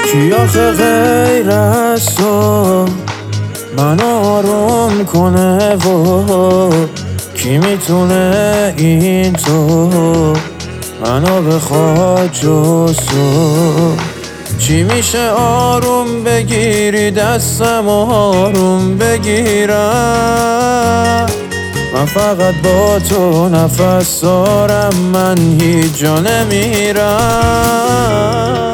کی آخه غیر از تو من آروم کنه و کی میتونه این تو منو بخواد جز تو؟ چی میشه آروم بگیری دستم و آروم بگیرم؟ من فقط با تو نفس دارم، من هیچ جا نمیرم.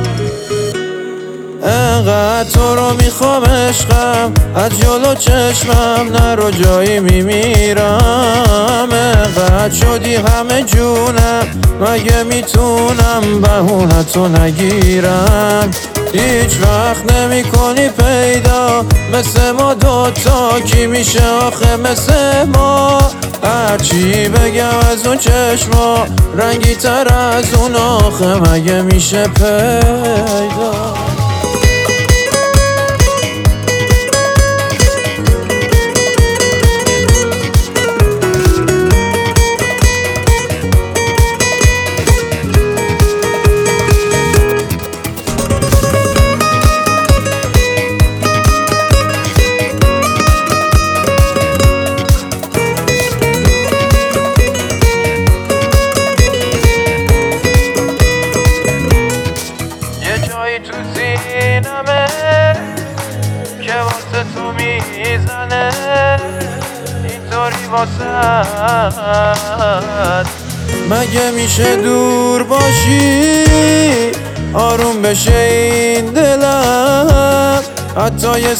انقدر تو رو میخوام عشقم، از جلو چشمم نرو جایی میمیرم. انقدر شدی همه جونم، مگه میتونم بهونتو نگیرم؟ هیچ وقت نمی کنی پیدا مثل ما دوتا، کی میشه آخه مثل ما؟ هرچی بگم از اون چشما رنگی تر از اون آخه مگه میشه پیدا؟ تو سینمه که واسه تو میزنه اینطوری واسه مگه میشه دور باشی آروم بشه این دلم؟ حتی یه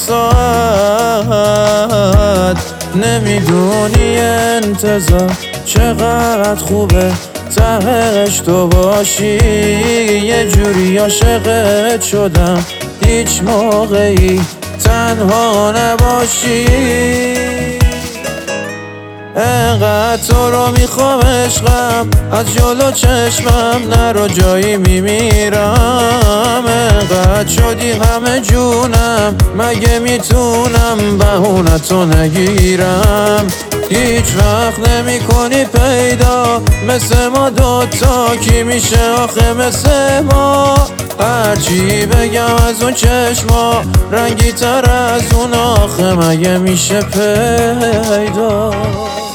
ساعت نمیدونی انتظار چقدر خوبه تهش تو باشی. یه جوری عاشقت شدم هیچ موقعی تنها نباشی. انقدر تو رو میخوام عشقم، از جلو چشمم نرو جایی میمیرم. انقدر شدی همه جونم، مگه میتونم بهونتو نگیرم؟ هیچ وقت نمی کنی پیدا مثل ما دوتا، کی میشه آخه مثل ما؟ هرچی بگم از اون چشما رنگی تر از اون آخه مگه میشه پیدا؟